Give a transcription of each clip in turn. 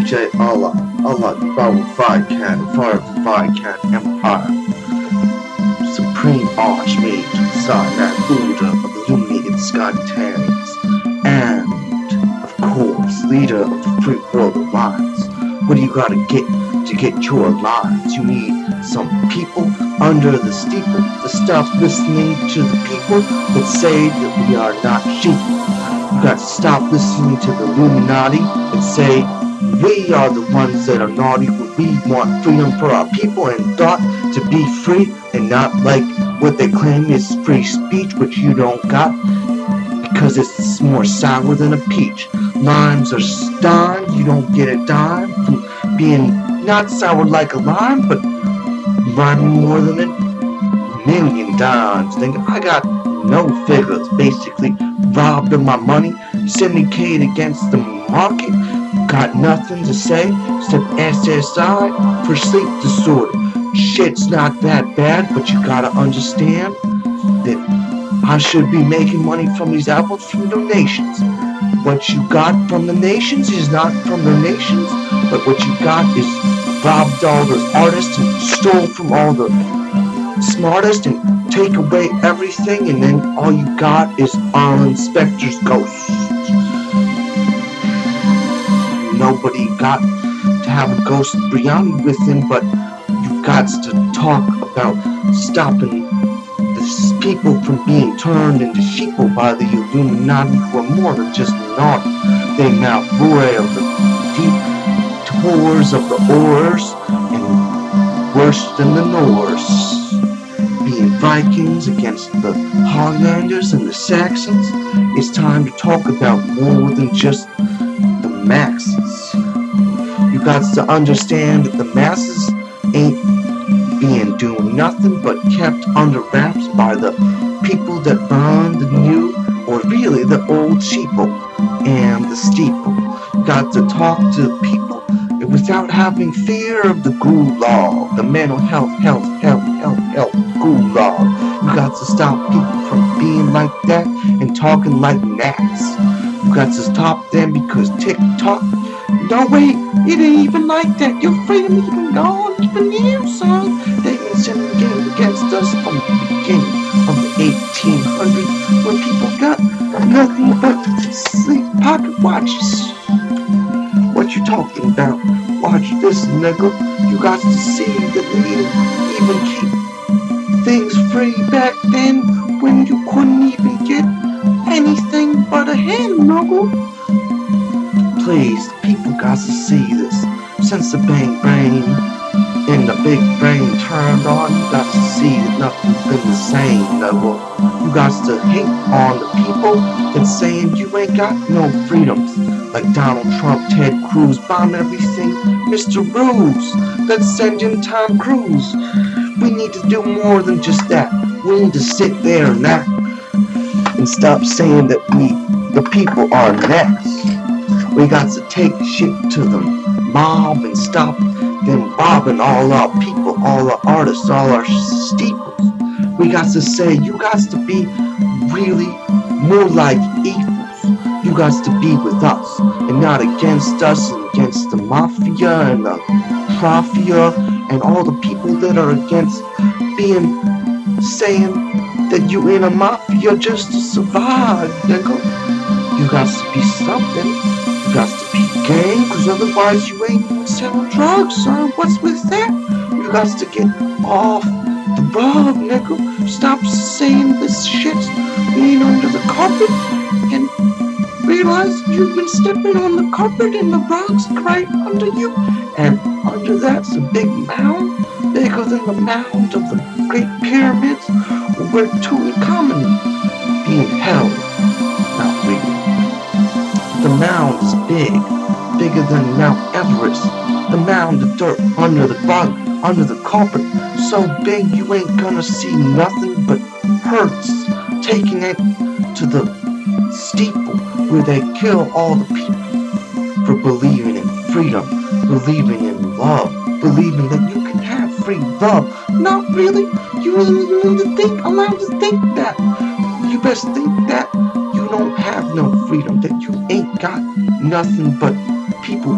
DJ Allah, Allah the power Vican, fire of the Vican Empire, Supreme Archmage, Sinai Buddha of the illuminated sky Tans, and, of course, leader of the free world alliance. What do you gotta get to get your alliance? You need some people under the steeple to stop listening to the people that say that we are not sheep. You got to stop listening to the Illuminati and say we are the ones that are naughty. We want freedom for our people and thought to be free and not like what they claim is free speech, which you don't got because it's more sour than a peach. Limes are stein, you don't get a dime from being not sour like a lime, but rhyming more than a million dimes. Think I got no figures, basically robbed of my money, syndicate against the market, got nothing to say except SSI for sleep disorder. Shit's not that bad, but you gotta understand that I should be making money from these albums from donations. What you got from the nations is not from the nations, but what you got is robbed all those artists and stole from all the smartest and take away everything, and then all you got is Arlen Specter's ghost. Nobody got to have a ghost biryani with him, but you got to talk about stopping the people from being turned into sheeple by the Illuminati, who are more than just naughty. They now boil the deep tores of the ores and worse than the Norse. Being Vikings against the Highlanders and the Saxons, it's time to talk about more than just the masses. You got to understand that the masses ain't being doing nothing but kept under wraps by the people that burn the new, or really the old sheeple and the steeple. You got to talk to the people without having fear of the gulag, the mental health gulag. You got to stop people from being like that and talking like gnats. You got to stop them because TikTok, no wait, it ain't even like that. Your freedom even gone, even you, son. They been sending the game against us from the beginning of the 1800s when people got nothing but sleep pocket watches. What you talking about? Watch this, nigga. You got to see that we didn't even keep things free back then when you couldn't even get anything but a hand nuggle. Please, people got to see this. Since the bang brain and the big brain turned on, you got to see that nothing's been the same, nigga. You got to hate on the people that's saying you ain't got no freedoms. Like Donald Trump, Ted Cruz, bomb everything. Mr. Ruse, let's send in Tom Cruise. We need to do more than just that. We need to sit there and act and stop saying that we, the people, are next. We got to take shit to the mob and stop them robbing all our people, all our artists, all our steeples. We got to say, you got to be really more like equals. You got to be with us and not against us and against the mafia and the profia and all the people that are against being saying that you in a mafia just to survive, nigga. You got to be something. You got to be gang, cause otherwise you ain't even selling drugs, son. What's with that? You got to get off the rug, nigga. Stop saying this shit's being under the carpet and realize you've been stepping on the carpet and the rug's right under you. And under that's a big mound, bigger than the mound of the Great Pyramids, where Tutankhamun being held. Not really. The mound is big, bigger than Mount Everest. The mound of dirt under the rug, under the carpet, so big you ain't gonna see nothing but hurts. Taking it to the steeple where they kill all the people for believing in freedom, believing in love, believing that you can have free love. Not really. You ain't even allowed to think that. You best think that you don't have no freedom, that you ain't got nothing but people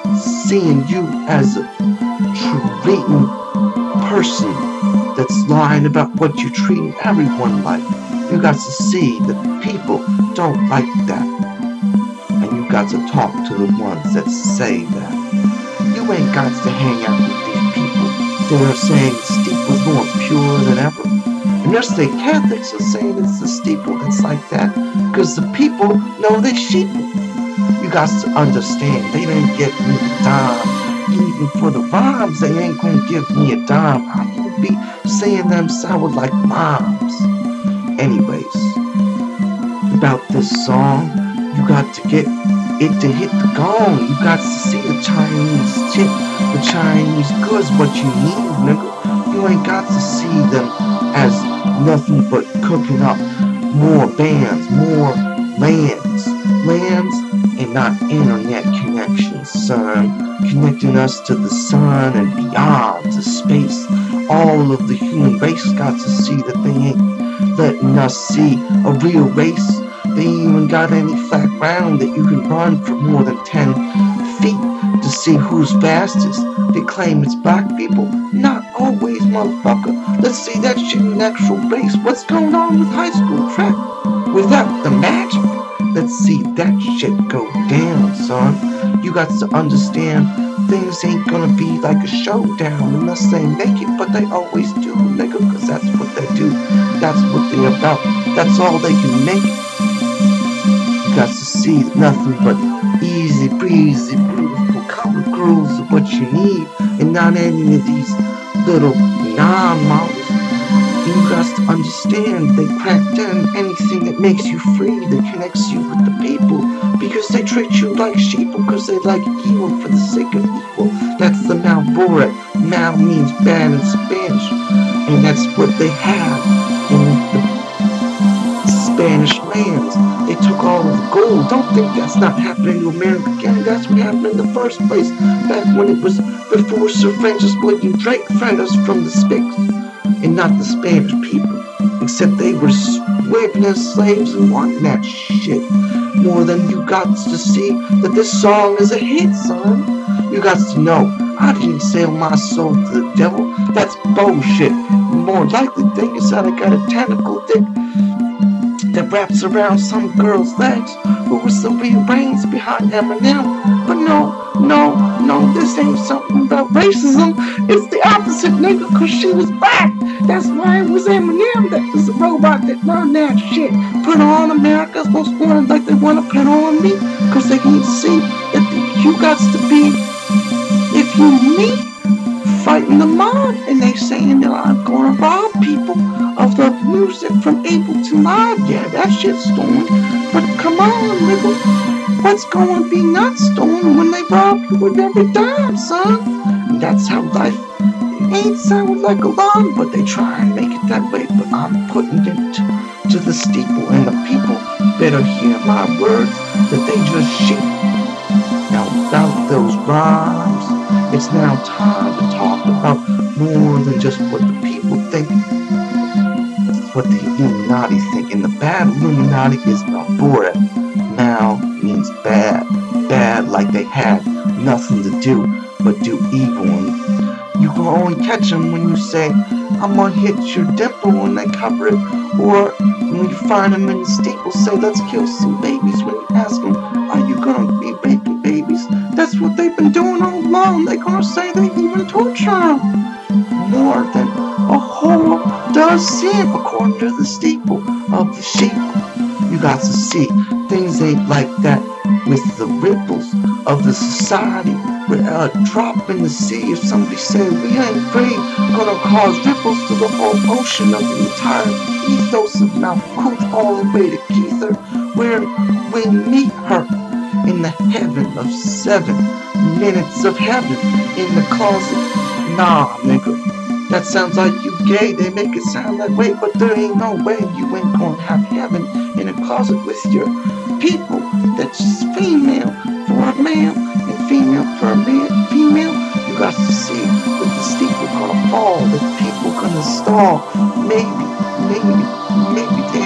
seeing you as a treating person that's lying about what you're treating everyone like. You got to see that people don't like that. And you got to talk to the ones that say that. You ain't got to hang out with these people that are saying the steeple's more pure than ever. And their state Catholics are saying it's the steeple that's like that because the people know they're sheeple. You got to understand, they didn't get me a dime. Even for the rhymes, they ain't gonna give me a dime. I'm gonna be saying them sour like limes. Anyways, about this song, you got to get it to hit the gong. You got to see the Chinese tip, the Chinese goods, what you need, nigga. You ain't got to see them as nothing but cooking up more bands, more lands and not internet connections, son. Connecting us to the sun and beyond, to space. All of the human race got to see that they ain't letting us see a real race. They ain't even got any flat ground that you can run for more than 10 feet to see who's fastest. They claim it's black people. Not always, motherfucker. Let's see that shit in actual race. What's going on with high school track? Without the magic. Let's see that shit go down, son. You got to understand things ain't gonna be like a showdown unless they make it, but they always do, nigga, cause that's what they do. That's what they're about. That's all they can make it. You got to see nothing but easy breezy, beautiful color grooves of what you need, and not any of these little non-models. You got to understand they crack down anything that makes you free, that connects you with the people, because they treat you like sheeple, because they like evil for the sake of evil. That's the Malborat. Mal means bad in Spanish, and that's what they have in the Spanish lands. They took all of the gold. Don't think that's not happening to America again. That's what happened in the first place, back when it was before Sir Francis William Drake fed us from the Spicks. And not the Spanish people, except they were whipping as slaves and wanting that shit more than you got to see that this song is a hit, son. You got to know, I didn't sell my soul to the devil. That's bullshit. The more likely thing is that I got a tentacle dick that wraps around some girl's legs who was the real brains behind Eminem. But no, this ain't something about racism. It's the opposite, nigga, cause she was black. That's why it was Eminem that was the robot that learned that shit. Put on America's Most Wanted like they wanna put on me, cause they can't see that you got to be, if you me, fighting the mob, and they saying that I'm gonna rob people of the music from Ableton Live. Yeah, that shit's stolen. But come on, nigga, what's gonna be not stolen when they rob you with every dime, son? And that's how life ain't sound like a line, but they try and make it that way. But I'm putting it to the steeple, and the people better hear my words that they just sheep. Now without those rhymes, it's now time to talk about more than just what the people think, what the Illuminati think. And the bad Illuminati is Malborat. Mal means bad. Bad like they had nothing to do but do evil. And you can only catch them when you say, I'm gonna hit your dimple when they cover it. Or when you find them in the steeple, say, let's kill some babies. When you ask them, are you gonna be raping babies? That's what they've been doing all along. They're gonna say they even torture them more than a whole does sin, according to the steeple of the sheep. You got to see things ain't like that with the ripples of the society. With a drop in the sea, if somebody say we ain't free, gonna cause ripples to the whole ocean of the entire ethos of Mount Coot all the way to Keither, where we meet her in the heaven of 7 minutes of heaven in the closet. Nah, nigga, that sounds like you gay. They make it sound that way, but there ain't no way you ain't gonna have heaven in a closet with your people. That's female for a male and female for a man. Female, you got to see that the steeple gonna fall, that people gonna stall. Maybe they ain't gonna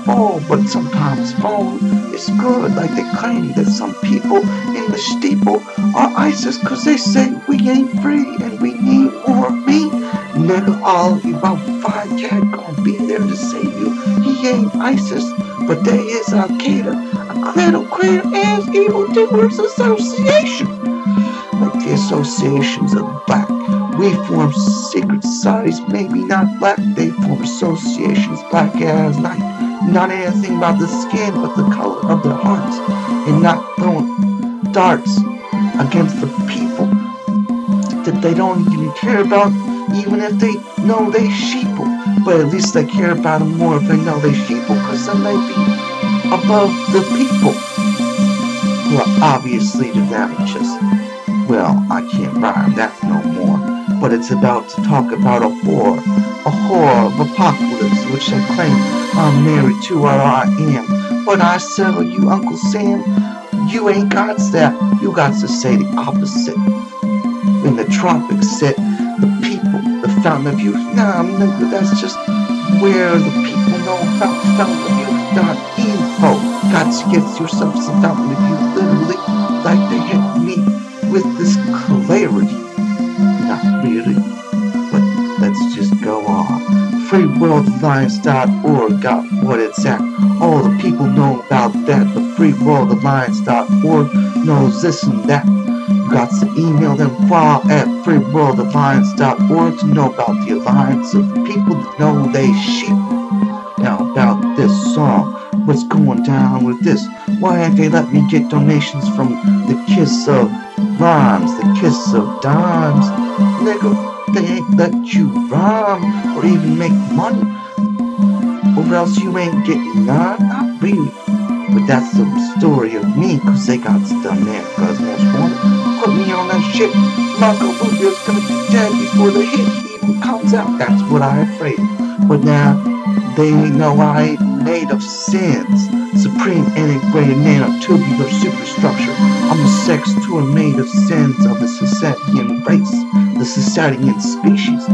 fall, but sometimes falling is good. Like they claim that some people in the steeple are ISIS cause they say we ain't free and we need more meat. Nigga, all about 5 cat gonna be there to save you. He ain't ISIS, but they is Al-Qaeda, a cradle as evildoers association. Like the associations of the black. We form secret societies, maybe not black, they form associations black as night. Not anything about the skin, but the color of their hearts. And not throwing darts against the people that they don't even care about, even if they know they sheeple. But at least they care about them more if they know they sheeple, cause then they be above the people. Who are obviously the damages. Well, I can't rhyme that no more. But it's about to talk about a horror of apocalypse, which I claim I'm married to where I am. But I tell you, Uncle Sam, you ain't got that. You got to say the opposite. When the tropics sit, the people, the fountain of youth. Nah, nigga, that's just where the people know about the fountain of youth.info. Got to get yourself some fountain of youth, literally, like they hit me with this clarity. Not really, but let's just go on. FreeWorldAlliance.org got what it's at. All the people know about that. The FreeWorldAlliance.org knows this and that. You got to email them file at FreeWorldAlliance.org to know about the alliance of the people that know they sheep. Now about this song, what's going down with this? Why ain't they let me get donations from the Kiss of Rhymes, the Kiss of Dimes? Nigga, they ain't let you rhyme or even make money, or else you ain't getting none. Not really. But that's the story of me, cause they got done there. Cause most wanted put me on that shit. Marco Rubio's gonna be dead before the hit even comes out. That's what I afraid. But now they know I ain't made of sins. Supreme integrated nanotubular superstructure. I'm a sex tour made of sins of the Sicilian race, the Sicilian species.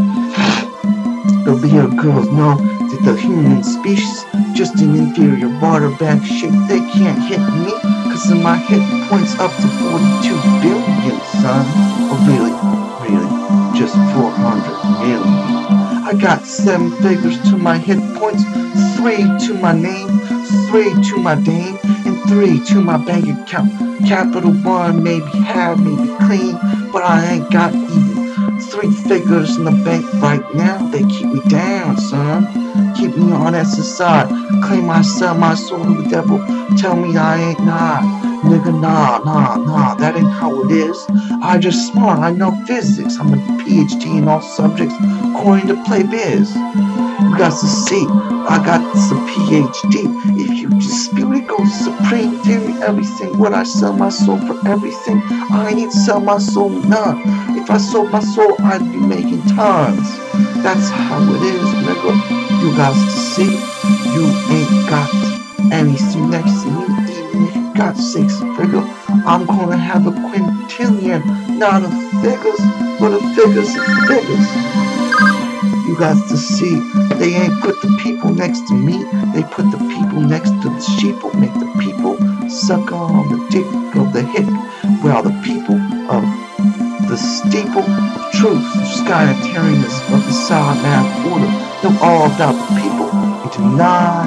The little girls know that the human species just an inferior waterback shit. They can't hit me, cause of my hit points up to 42 billion, son. Or really, just 400 million. I got 7 figures to my hit points, 3 to my name, 3 to my dame, and 3 to my bank account. Capital One, maybe have, maybe clean, but I ain't got even 3 figures in the bank right now. They keep me down, son. Keep me on SSI. Claim I sell my soul to the devil. Tell me I ain't not. Nigga, nah, that ain't how it is. I just smart, I know physics. I'm a PhD in all subjects, according to Play Biz. You got to see, I got some PhD. If you dispute it, go to Supreme Theory, everything. Would I sell my soul for everything? I ain't sell my soul none. If I sold my soul, I'd be making tons. That's how it is, nigga. You got to see, you ain't got anything next to me. Even if you got 6 figures, I'm gonna have a quintillion, not of figures, but of figures of figures. You got to see, they ain't put the people next to me, they put the people next to the sheeple, make the people suck on the dick of the hick, while the people of the steeple of truth, Skynetarianness of the solid math order, know all about the people and deny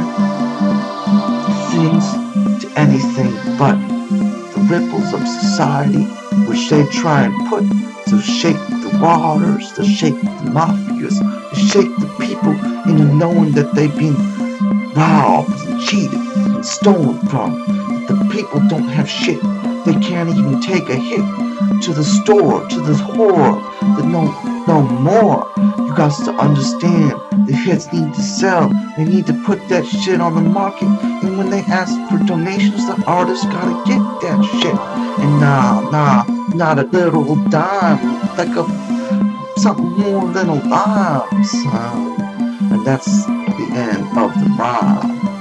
things to anything but the ripples of society, which they try and put to shake the waters, to shake the mafias, to shake the people into knowing that they've been robbed and cheated and stolen from. That the people don't have shit. They can't even take a hit to the store, to the whore, that no more. You got to understand, the hits need to sell. They need to put that shit on the market. And when they ask for donations, the artists gotta get that shit. And not a little dime, like something more than a lime, son. And that's the end of the rhyme.